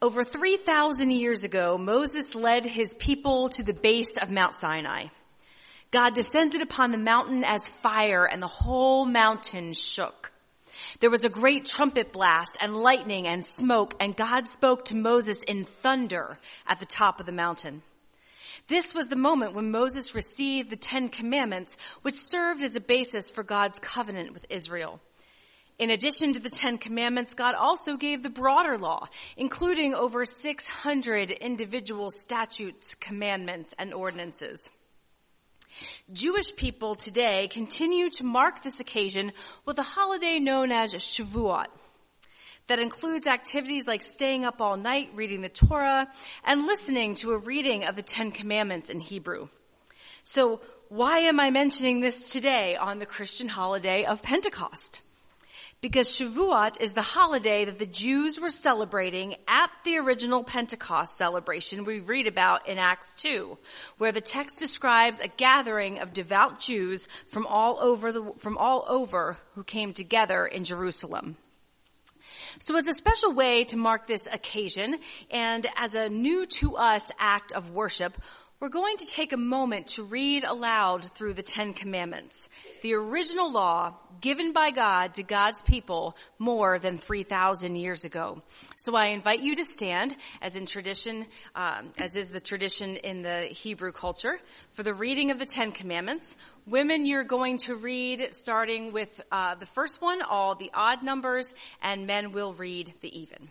Over 3,000 years ago, Moses led his people to the base of Mount Sinai. God descended upon the mountain as fire, and the whole mountain shook. There was a great trumpet blast and lightning and smoke, and God spoke to Moses in thunder at the top of the mountain. This was the moment when Moses received the 10 Commandments, which served as a basis for God's covenant with Israel. In addition to the 10 Commandments, God also gave the broader law, including over 600 individual statutes, commandments, and ordinances. Jewish people today continue to mark this occasion with a holiday known as Shavuot that includes activities like staying up all night, reading the Torah, and listening to a reading of the 10 Commandments in Hebrew. So why am I mentioning this today on the Christian holiday of Pentecost? Because Shavuot is the holiday that the Jews were celebrating at the original Pentecost celebration we read about in Acts 2, where the text describes a gathering of devout Jews from all over who came together in Jerusalem. So as a special way to mark this occasion and as a new to us act of worship, we're going to take a moment to read aloud through the 10 Commandments, the original law given by God to God's people more than 3,000 years ago. So I invite you to stand, as is the tradition in the Hebrew culture, for the reading of the 10 Commandments. Women, you're going to read, starting with the first one, all the odd numbers, and men will read the even.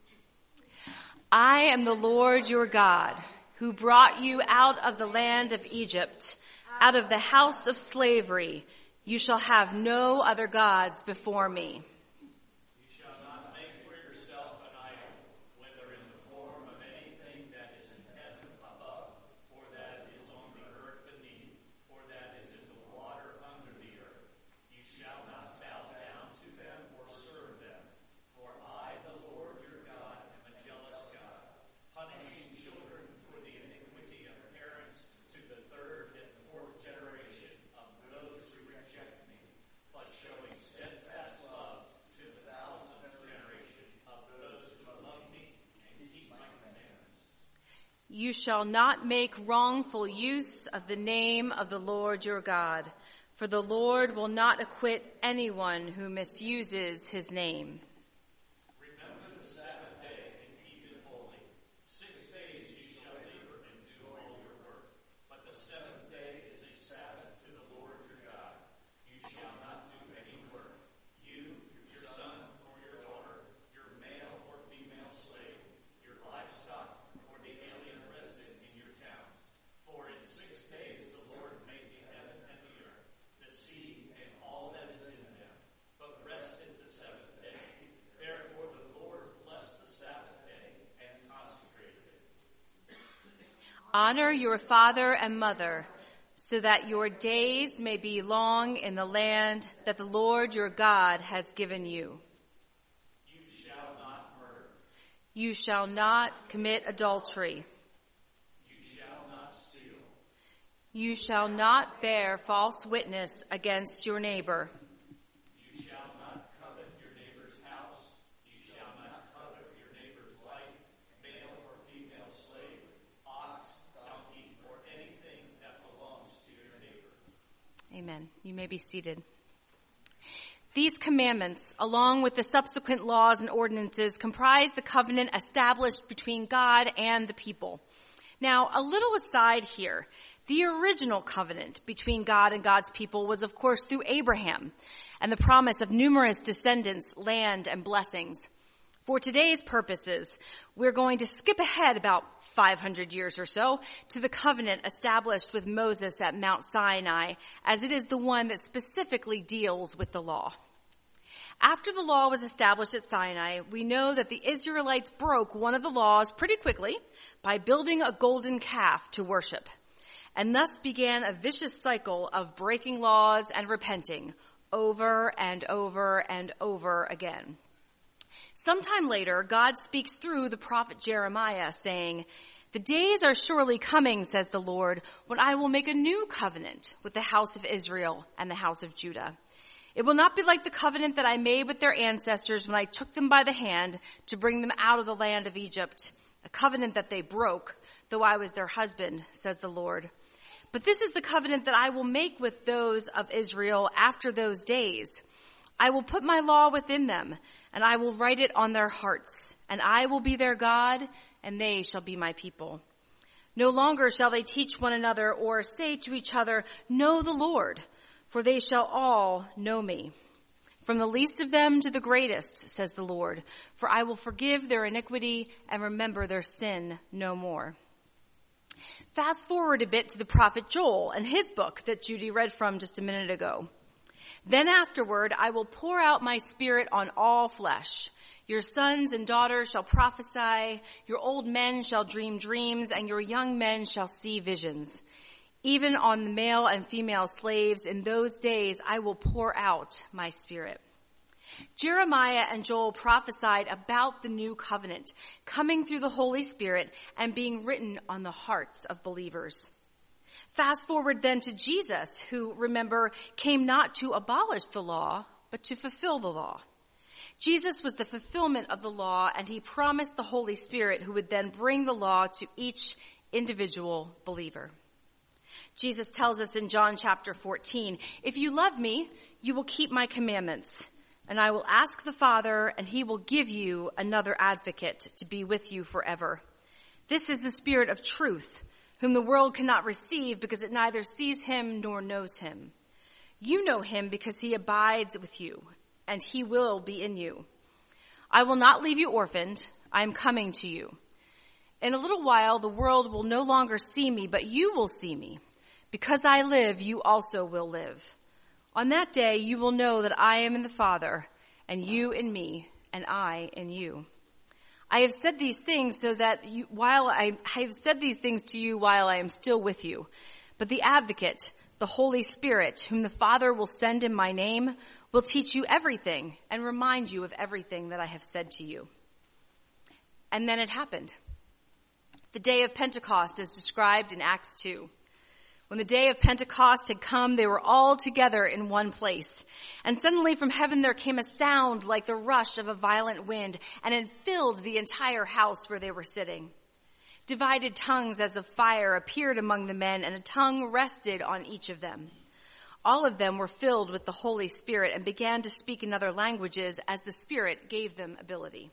I am the Lord your God, who brought you out of the land of Egypt, out of the house of slavery. You shall have no other gods before me. You shall not make for yourself an idol, whether in the form of anything that is in heaven above, or that is on the earth beneath, or that is in the water under the earth. You shall not bow down to them or serve them. For I, the Lord your God, am a jealous God, punishing children for the iniquity of parents to the third and fourth generation of those who reject me, but showing steadfast love to the 1,000th generation of those who love me and keep my commandments. You shall not make wrongful use of the name of the Lord your God, for the Lord will not acquit anyone who misuses his name. Remember the Sabbath day and keep it holy. 6 days you shall labor and do all your work, but the seventh day is a Sabbath to the Lord your God. You shall not do any work, you, your son or your daughter, your male or female slave, your livestock, or the alien resident in your town. For in 6 days the Lord made the heaven and the earth, the sea and all that is in them, but rested the seventh day. Therefore the Lord blessed the Sabbath day and consecrated it. Honor your father and mother, so that your days may be long in the land that the Lord your God has given you. You shall not murder. You shall not commit adultery. You shall not steal. You shall not bear false witness against your neighbor. You shall not covet your neighbor's house. You shall not covet your neighbor's wife, male or female slave, ox, donkey, or anything that belongs to your neighbor. Amen. You may be seated. These commandments, along with the subsequent laws and ordinances, comprise the covenant established between God and the people. Now, a little aside here. The original covenant between God and God's people was, of course, through Abraham and the promise of numerous descendants, land, and blessings. For today's purposes, we're going to skip ahead about 500 years or so to the covenant established with Moses at Mount Sinai, as it is the one that specifically deals with the law. After the law was established at Sinai, we know that the Israelites broke one of the laws pretty quickly by building a golden calf to worship, and thus began a vicious cycle of breaking laws and repenting over and over and over again. Sometime later, God speaks through the prophet Jeremiah, saying, "The days are surely coming, says the Lord, when I will make a new covenant with the house of Israel and the house of Judah. It will not be like the covenant that I made with their ancestors when I took them by the hand to bring them out of the land of Egypt, a covenant that they broke, though I was their husband, says the Lord. But this is the covenant that I will make with those of Israel after those days. I will put my law within them, and I will write it on their hearts, and I will be their God, and they shall be my people. No longer shall they teach one another or say to each other, know the Lord, for they shall all know me. From the least of them to the greatest, says the Lord, for I will forgive their iniquity and remember their sin no more. Fast forward a bit to the prophet Joel and his book that Judy read from just a minute ago. Then afterward, I will pour out my spirit on all flesh. Your sons and daughters shall prophesy, your old men shall dream dreams, and your young men shall see visions. Even on the male and female slaves in those days, I will pour out my spirit. Jeremiah and Joel prophesied about the new covenant coming through the Holy Spirit and being written on the hearts of believers. Fast forward then to Jesus, who, remember, came not to abolish the law, but to fulfill the law. Jesus was the fulfillment of the law, and he promised the Holy Spirit who would then bring the law to each individual believer. Jesus tells us in John chapter 14, if you love me, you will keep my commandments. And I will ask the Father, and he will give you another advocate to be with you forever. This is the Spirit of truth, whom the world cannot receive because it neither sees him nor knows him. You know him because he abides with you, and he will be in you. I will not leave you orphaned. I am coming to you. In a little while, the world will no longer see me, but you will see me. Because I live, you also will live. On that day, you will know that I am in the Father, and you in me, and I in you. I have said these things so that I have said these things to you while I am still with you. But the Advocate, the Holy Spirit, whom the Father will send in my name, will teach you everything and remind you of everything that I have said to you. And then it happened. The day of Pentecost is described in Acts 2. When the day of Pentecost had come, they were all together in one place. And suddenly from heaven there came a sound like the rush of a violent wind, and it filled the entire house where they were sitting. Divided tongues as of fire appeared among the men, and a tongue rested on each of them. All of them were filled with the Holy Spirit and began to speak in other languages as the Spirit gave them ability.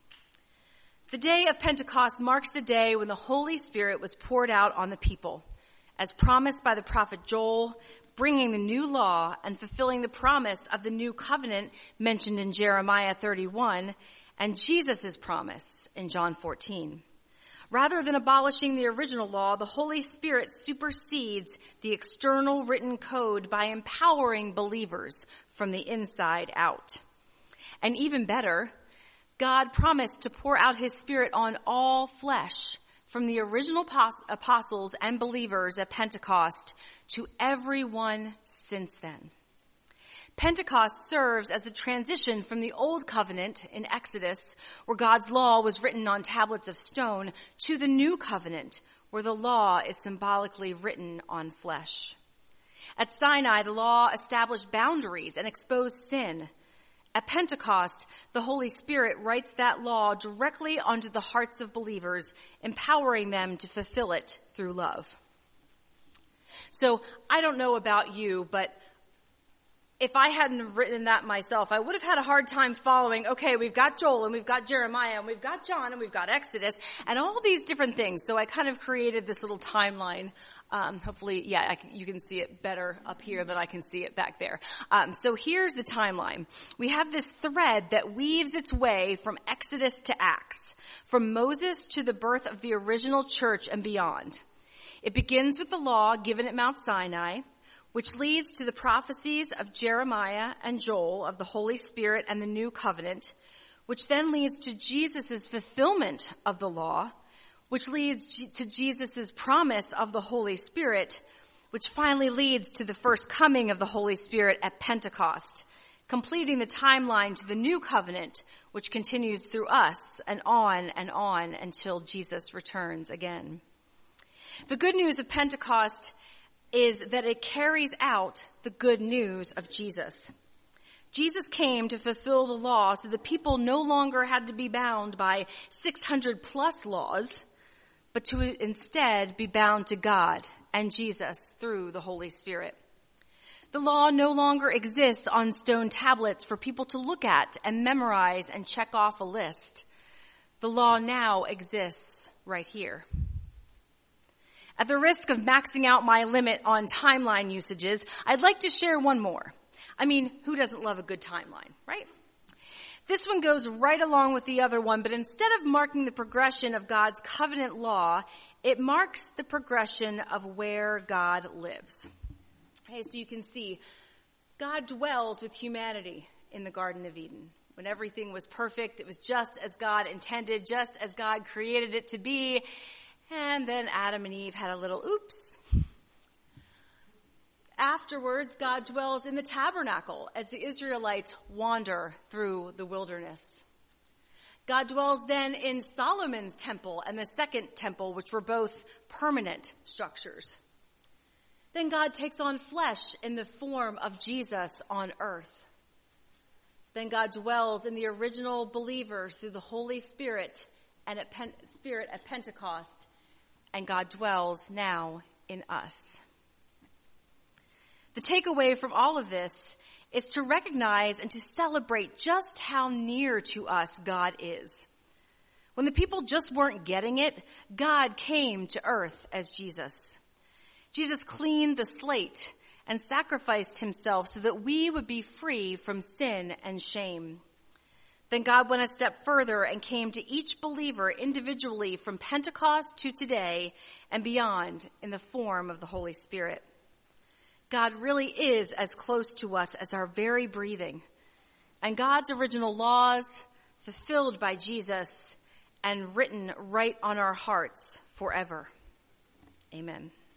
The day of Pentecost marks the day when the Holy Spirit was poured out on the people, as promised by the prophet Joel, bringing the new law and fulfilling the promise of the new covenant mentioned in Jeremiah 31 and Jesus' promise in John 14. Rather than abolishing the original law, the Holy Spirit supersedes the external written code by empowering believers from the inside out. And even better, God promised to pour out his Spirit on all flesh, from the original apostles and believers at Pentecost to everyone since then. Pentecost serves as a transition from the old covenant in Exodus, where God's law was written on tablets of stone, to the new covenant, where the law is symbolically written on flesh. At Sinai, the law established boundaries and exposed sin. At Pentecost, the Holy Spirit writes that law directly onto the hearts of believers, empowering them to fulfill it through love. So I don't know about you, but if I hadn't written that myself, I would have had a hard time following, okay, we've got Joel and we've got Jeremiah and we've got John and we've got Exodus and all these different things. So I kind of created this little timeline. Hopefully, you can see it better up here than I can see it back there. So here's the timeline. We have this thread that weaves its way from Exodus to Acts, from Moses to the birth of the original church and beyond. It begins with the law given at Mount Sinai, which leads to the prophecies of Jeremiah and Joel of the Holy Spirit and the new covenant, which then leads to Jesus' fulfillment of the law, which leads to Jesus' promise of the Holy Spirit, which finally leads to the first coming of the Holy Spirit at Pentecost, completing the timeline to the new covenant, which continues through us and on until Jesus returns again. The good news of Pentecost is that it carries out the good news of Jesus. Jesus came to fulfill the law so the people no longer had to be bound by 600 plus laws, but to instead be bound to God and Jesus through the Holy Spirit. The law no longer exists on stone tablets for people to look at and memorize and check off a list. The law now exists right here. At the risk of maxing out my limit on timeline usages, I'd like to share one more. I mean, who doesn't love a good timeline, right? This one goes right along with the other one, but instead of marking the progression of God's covenant law, it marks the progression of where God lives. Okay, so you can see, God dwells with humanity in the Garden of Eden. When everything was perfect, it was just as God intended, just as God created it to be. And then Adam and Eve had a little oops. Afterwards, God dwells in the tabernacle as the Israelites wander through the wilderness. God dwells then in Solomon's temple and the second temple, which were both permanent structures. Then God takes on flesh in the form of Jesus on earth. Then God dwells in the original believers through the Holy Spirit and at Pentecost. And God dwells now in us. The takeaway from all of this is to recognize and to celebrate just how near to us God is. When the people just weren't getting it, God came to earth as Jesus. Jesus cleaned the slate and sacrificed himself so that we would be free from sin and shame. Then God went a step further and came to each believer individually from Pentecost to today and beyond in the form of the Holy Spirit. God really is as close to us as our very breathing. And God's original laws, fulfilled by Jesus and written right on our hearts forever. Amen.